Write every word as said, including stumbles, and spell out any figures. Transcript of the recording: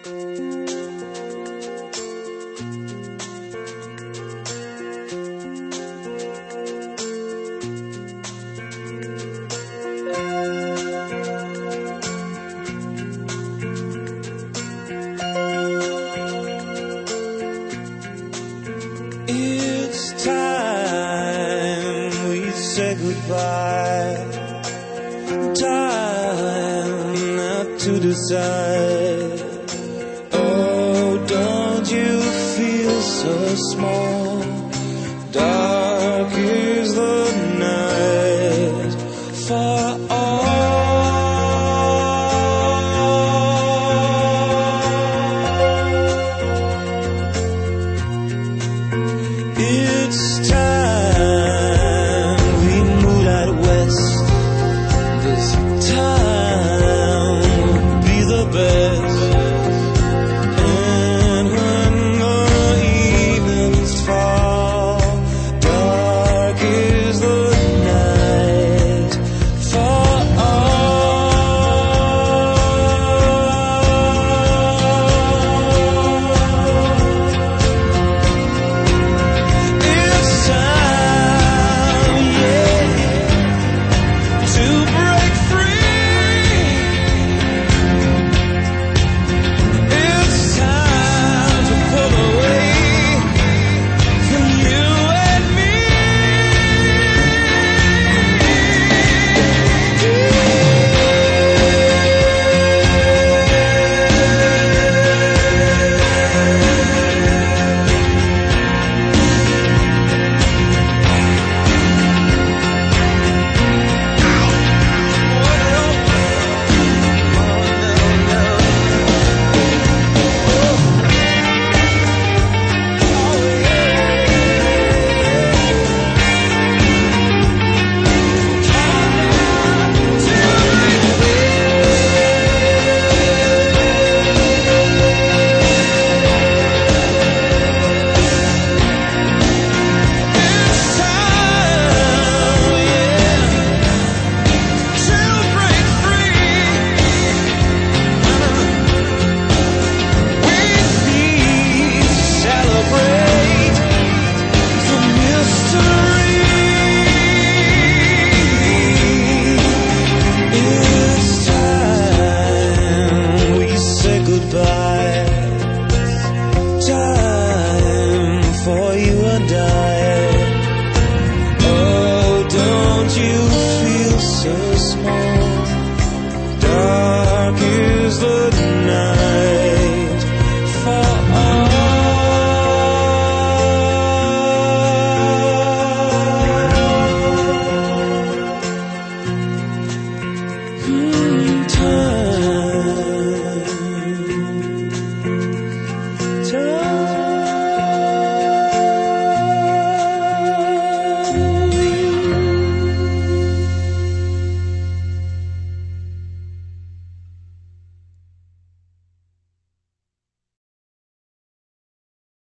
It's time we say goodbye. Time not to decide. Oh, don't you feel so small? Dark is the night for all. It's time we moved out west. This time will be the best. And when the evenings fall, dark is the night for goodbye.